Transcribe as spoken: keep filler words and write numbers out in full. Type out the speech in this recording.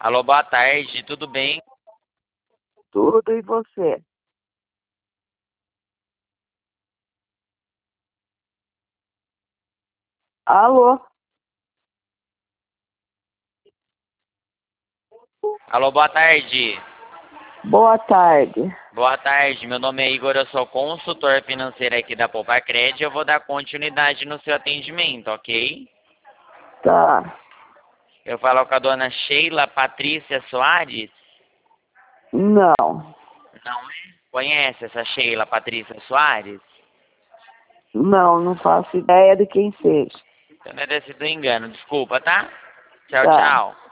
Alô, boa tarde, tudo bem? Tudo e você? Alô? Alô, boa tarde. Boa tarde. Boa tarde, meu nome é Igor, eu sou consultor financeiro aqui da Poupa Cred. Eu vou dar continuidade no seu atendimento, ok? Tá. Eu falo com a dona Sheila Patrícia Soares? Não. Não é? Conhece essa Sheila Patrícia Soares? Não, não faço ideia de quem seja. Então não é desse do engano, desculpa, tá? Tchau, Tá. tchau.